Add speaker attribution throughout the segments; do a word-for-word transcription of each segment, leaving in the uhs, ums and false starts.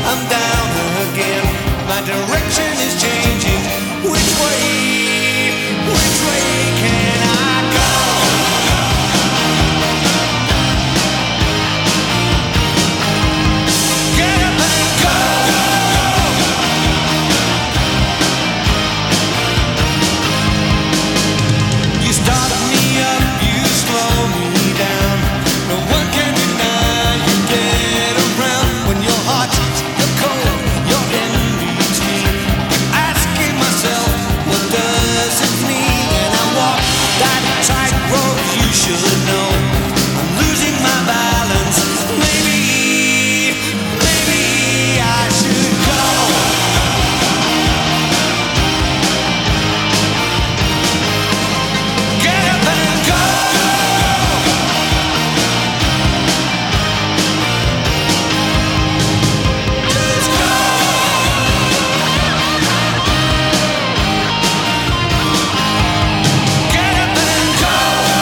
Speaker 1: I'm down again. My direction is changing. Which way, which way can I go? Get up and go. You start me up, you slow me down. No one can deny you get around when your heart, you're cold, you're in between. Asking myself, what does it mean? And I walk that tightrope, you should know. I'm losing my balance. Maybe, maybe I should go. Get up and go. Just go. Get up and go.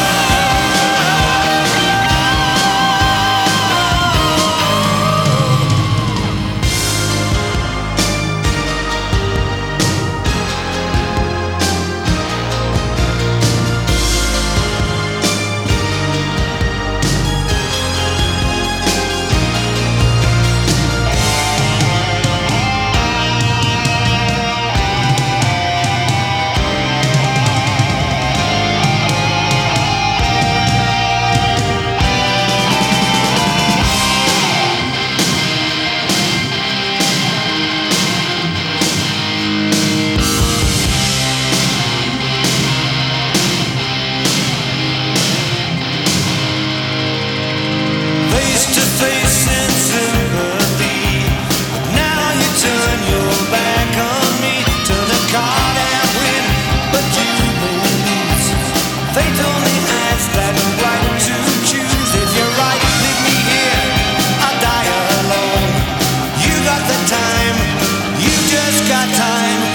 Speaker 1: Face to face in sympathy, but now you turn your back on me. Turn the card and win, but you may lose. Fate only has that right to choose. If you're right, leave me here, I'll die alone. You got the time, you just got time.